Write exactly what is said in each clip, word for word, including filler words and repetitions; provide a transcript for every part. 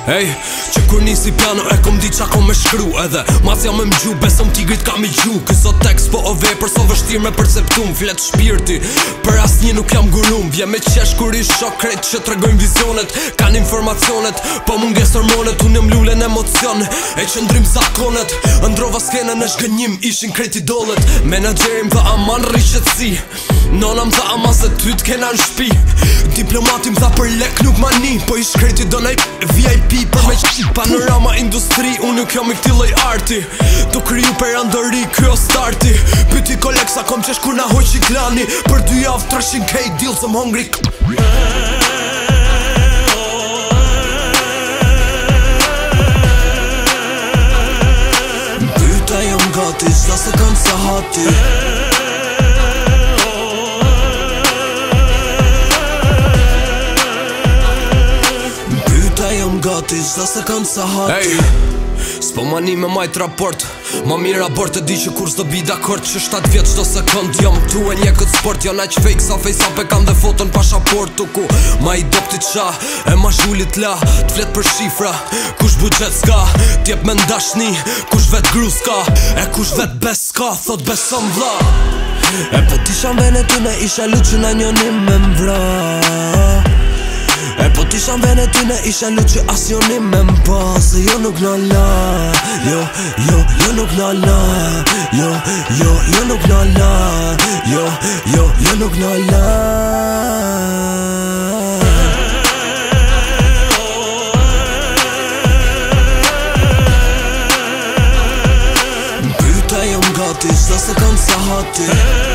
Ej, që kur nisi piano e kom di qa kom me shkru edhe Mas jam me m'gju, besom tigrit ka mi gju Këso tekst po o vepër, so vështir me perceptum Flet shpirti, për as një nuk jam gurum Vje me qesh kur i shok krejt që tregojnë vizionet Kan informacionet, po munges hormonet Unë jëm lullen emocion, e qëndrim zakonet Ndrova skene në shgënjim, ishin krejt idolet Menagerim dhe aman rishqetsi Nona m'tha ama se ty t'kena në shpi Diplomatim tha për lek nuk mani Po ish krejt i donaj V I P për me qi Panorama industri, unë nuk jam i këti loj arti Do kriju për andëri, kjo starti Pyti kolek sa kom qesh kur na hoj qiklani Për dy javë trëshin kej deal some hungry Pyta jam gati, qda se kam sa hati Gati, qda se kam sa hati Ej, s'po mani me majt raport Ma mirë abort e di që kur s'do bi dakord Që shtat vjet qdo sekund jam tu e një këtë sport Jo naq fake sa face up e kam dhe foton pasaport Tuku ma i dopti qa e ma zhullit la T'flet për shifra Kush budget s'ka T'jep me ndashni Kush vet gru s'ka E kush vet bes s'ka Thot besom vla E po t'isha vene t'une isha lu që na njonim me m'vra E po t'isha vene t'une isha lu që as jonim me m'pa Se jo nuk na la Jo, jo, jo nuk na la Jo, jo, jo nuk na la Jo, jo, jo nuk na la Pyta jam gati, qda se kam sa hati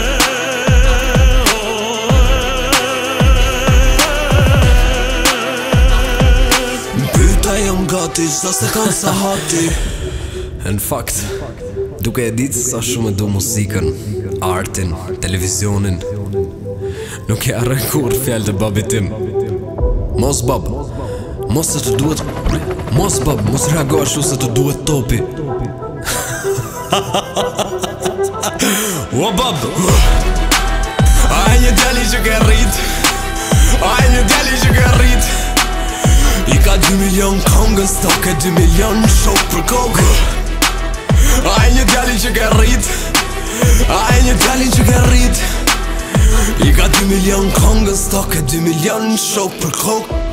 Gati, qda se kam sa hati Në fakt, duke e ditë sa shumë e du muzikën, artin, televizionin Nuk e arre kur fjallë të babit tim Mos bab, mos se të duhet Mos bab, mos reago ashtu se të duhet topi O bab A e një djali që ke rrit A e një djali që ke rrit I ka dy milion kongën stok e dy milion shok për kokë A e një djali që ke rrit A e një djali që ke rrit I ka dy milion kongën stok e dy milion shok për kokë